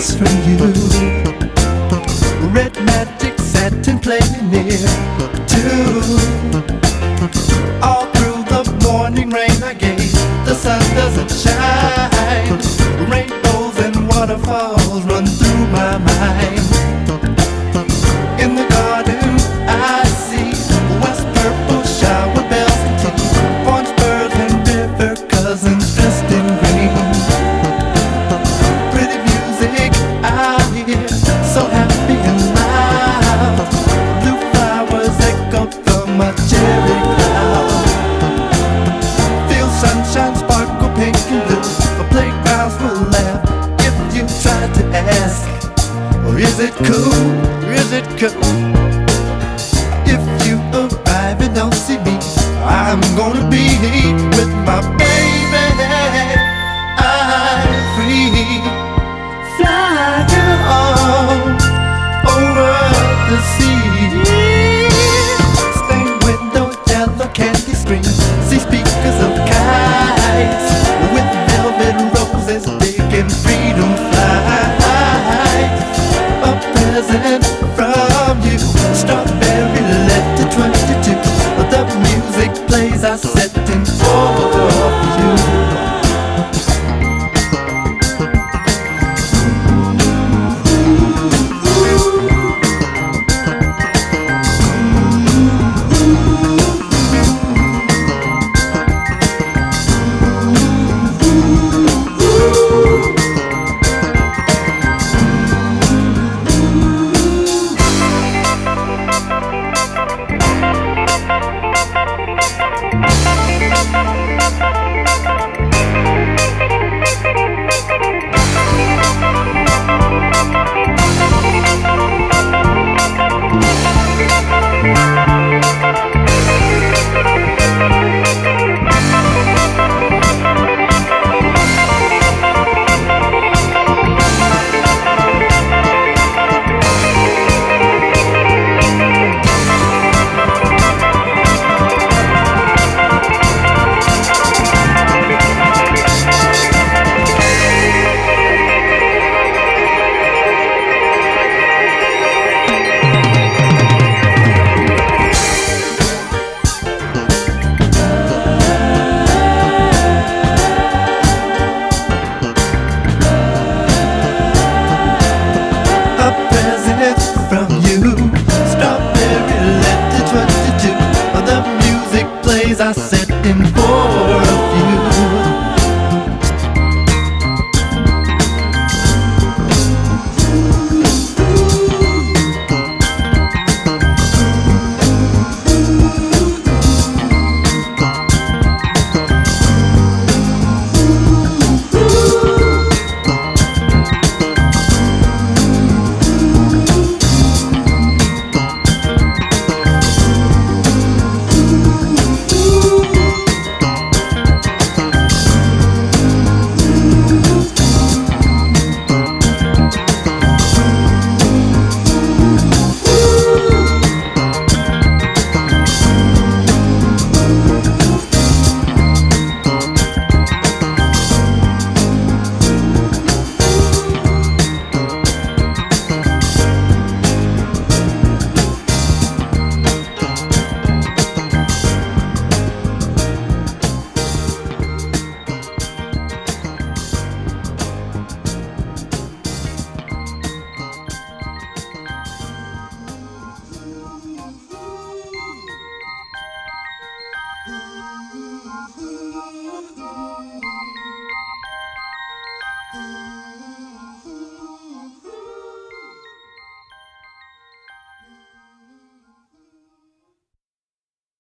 kiss from you. Red magic satin playing near too. All through the morning rain I gave, the sun doesn't shine. Rainbows and waterfalls run through my mind. In the garden I see west purple shower bells and tea, orange birds and river cousins dressed in green. Pretty music I hear, so happy and loud. Blue flowers echo from my cherry cloud. Feel sunshine sparkle pink and blue. Playgrounds will laugh if you try to ask, or is it cool? Is it cool? If you arrive and don't see me, I'm gonna be with my baby. I'm free, flying on over the sea. Stained window, yellow candy screen, see speakers of kites with velvet roses, taking freedom flight. A present from you, strawberry letter 22. The music plays, I set in for you. I set in